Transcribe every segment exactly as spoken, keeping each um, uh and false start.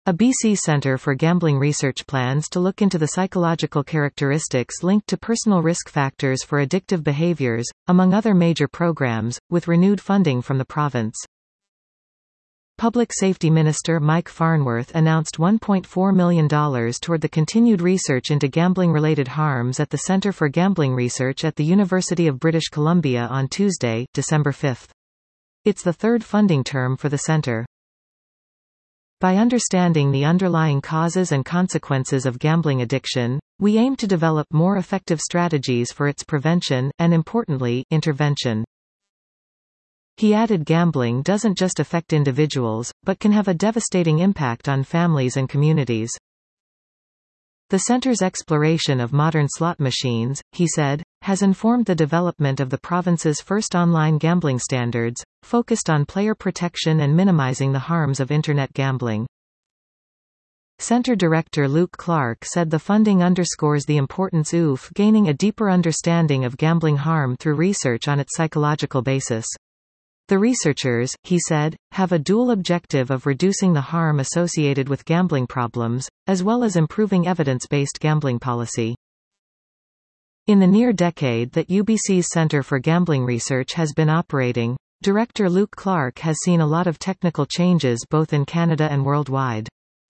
A B C Centre for Gambling Research plans to look into the psychological characteristics linked to personal risk factors for addictive behaviours, among other major programs, with renewed funding from the province. Public Safety Minister Mike Farnworth announced one point four million dollars toward the continued research into gambling-related harms at the Centre for Gambling Research at the University of British Columbia on Tuesday, December fifth. It's the third funding term for the centre. By understanding the underlying causes and consequences of gambling addiction, we aim to develop more effective strategies for its prevention, and importantly, intervention. He added gambling doesn't just affect individuals, but can have a devastating impact on families and communities. The centre's exploration of modern slot machines, he said, has informed the development of the province's first online gambling standards, focused on player protection and minimizing the harms of Internet gambling. Centre Director Luke Clark said the funding underscores the importance of gaining a deeper understanding of gambling harm through research on its psychological basis. The researchers, he said, have a dual objective of reducing the harm associated with gambling problems, as well as improving evidence-based gambling policy. In the near decade that U B C's Centre for Gambling Research has been operating, Director Luke Clark has seen a lot of technical changes both in Canada and worldwide.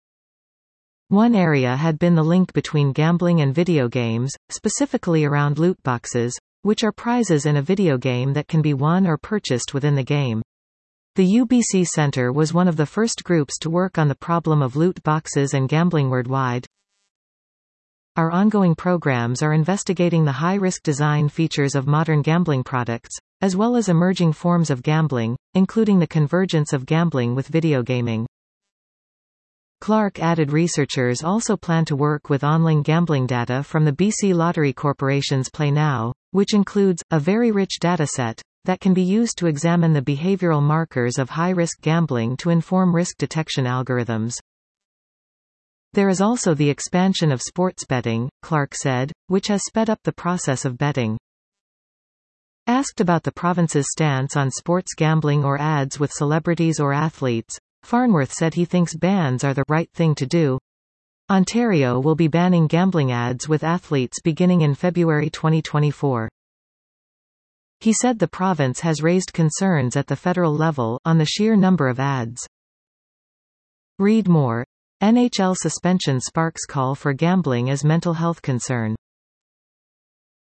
One area had been the link between gambling and video games, specifically around loot boxes, which are prizes in a video game that can be won or purchased within the game. The U B C Centre was one of the first groups to work on the problem of loot boxes and gambling worldwide. Our ongoing programs are investigating the high-risk design features of modern gambling products, as well as emerging forms of gambling, including the convergence of gambling with video gaming. Clark added researchers also plan to work with online gambling data from the B C Lottery Corporation's Play Now, which includes a very rich dataset that can be used to examine the behavioral markers of high-risk gambling to inform risk detection algorithms. There is also the expansion of sports betting, Clark said, which has sped up the process of betting. Asked about the province's stance on sports gambling or ads with celebrities or athletes, Farnworth said he thinks bans are the right thing to do. Ontario will be banning gambling ads with athletes beginning in February twenty twenty-four. He said the province has raised concerns at the federal level on the sheer number of ads. Read more. N H L suspension sparks call for gambling as mental health concern.